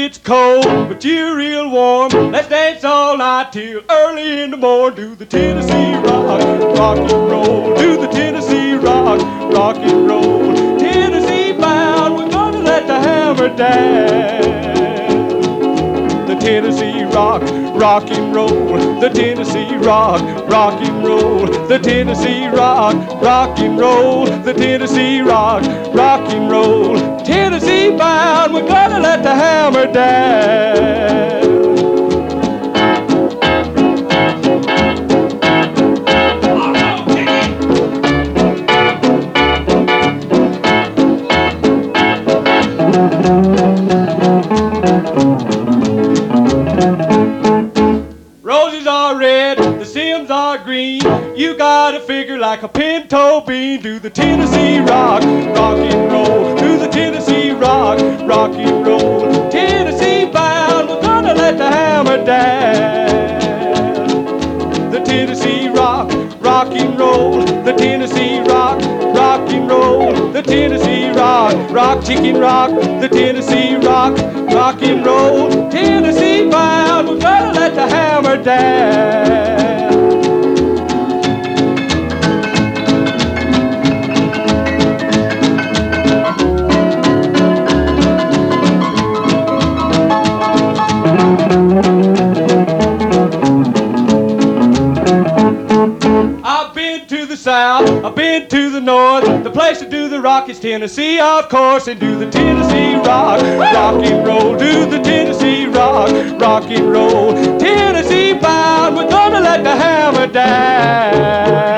gets cold, but you're real warm. Let's dance all night till early in the morning. Do the Tennessee rock, rock and roll. Do the Tennessee rock, rock and roll. Tennessee bound, we're gonna let the hammer down. The Tennessee rock, rock and roll. The Tennessee rock, rock and roll. The Tennessee rock, rock and roll. The Tennessee rock, rock and roll. Tennessee bound, we're gonna let the hammer down. Roses are red, the stems are green. You gotta figure like a pinto bean. Do the Tennessee rock, rock and roll. Do the Tennessee rock, rock and roll. Tennessee bound, we're gonna let the hammer down. The Tennessee rock, rock and roll. The Tennessee rock, rock and roll. The Tennessee rock, rock chicken rock. The Tennessee rock, rock and roll. Tennessee bound, we're gonna let the hammer down. I've been to the south, I've been to the north. The place to do the rock is Tennessee, of course. And do the Tennessee rock, rock and roll. Do the Tennessee rock, rock and roll. Tennessee bound, we're gonna let the hammer down.